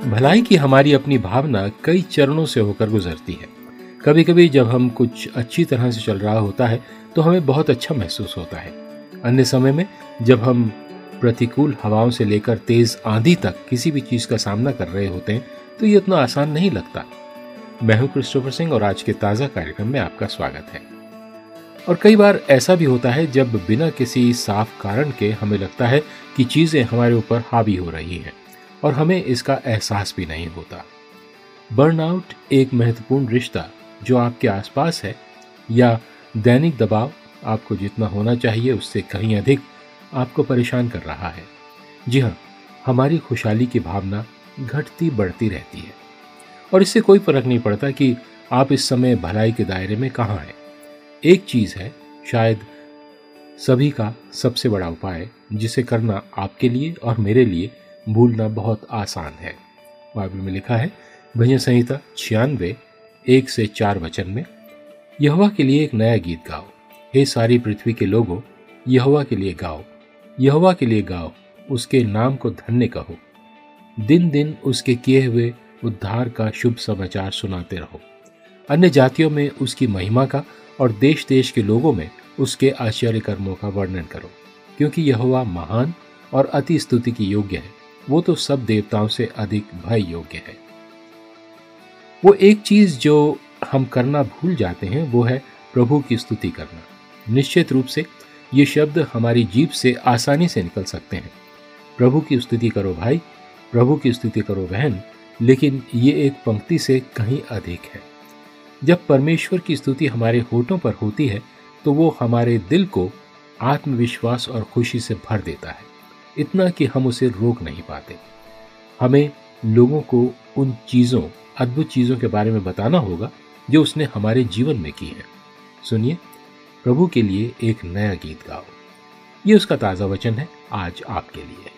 भलाई की हमारी अपनी भावना कई चरणों से होकर गुजरती है। कभी कभी जब हम कुछ अच्छी तरह से चल रहा होता है तो हमें बहुत अच्छा महसूस होता है। अन्य समय में जब हम प्रतिकूल हवाओं से लेकर तेज आंधी तक किसी भी चीज का सामना कर रहे होते हैं तो ये इतना आसान नहीं लगता। मैं हूं क्रिस्टोफर सिंह और आज के ताजा कार्यक्रम में आपका स्वागत है। और कई बार ऐसा भी होता है जब बिना किसी साफ कारण के हमें लगता है कि चीजें हमारे ऊपर हावी हो रही हैं और हमें इसका एहसास भी नहीं होता। बर्नआउट एक महत्वपूर्ण रिश्ता जो आपके आसपास है या दैनिक दबाव आपको जितना होना चाहिए उससे कहीं अधिक आपको परेशान कर रहा है। जी हाँ, हमारी खुशहाली की भावना घटती बढ़ती रहती है और इससे कोई फर्क नहीं पड़ता कि आप इस समय भलाई के दायरे में कहाँ हैं। एक चीज है शायद सभी का सबसे बड़ा उपाय जिसे करना आपके लिए और मेरे लिए भूलना बहुत आसान है। बाइबल में लिखा है भजन संहिता 96 1-4 वचन में, यहोवा के लिए एक नया गीत गाओ, हे सारी पृथ्वी के लोगों, यहोवा के लिए गाओ, यहोवा के लिए गाओ, उसके नाम को धन्य कहो, दिन दिन उसके किए हुए उद्धार का शुभ समाचार सुनाते रहो, अन्य जातियों में उसकी महिमा का और देश देश के लोगों में उसके आश्चर्य कर्मों का वर्णन करो, क्योंकि यहोवा महान और अति स्तुति की योग्य है, वो तो सब देवताओं से अधिक भय योग्य है। वो एक चीज जो हम करना भूल जाते हैं वो है प्रभु की स्तुति करना। निश्चित रूप से ये शब्द हमारी जीभ से आसानी से निकल सकते हैं, प्रभु की स्तुति करो भाई, प्रभु की स्तुति करो बहन, लेकिन ये एक पंक्ति से कहीं अधिक है। जब परमेश्वर की स्तुति हमारे होठों पर होती है तो वो हमारे दिल को आत्मविश्वास और खुशी से भर देता है, इतना कि हम उसे रोक नहीं पाते। हमें लोगों को उन चीज़ों, अद्भुत चीज़ों के बारे में बताना होगा जो उसने हमारे जीवन में की है। सुनिए, प्रभु के लिए एक नया गीत गाओ, ये उसका ताज़ा वचन है आज आपके लिए।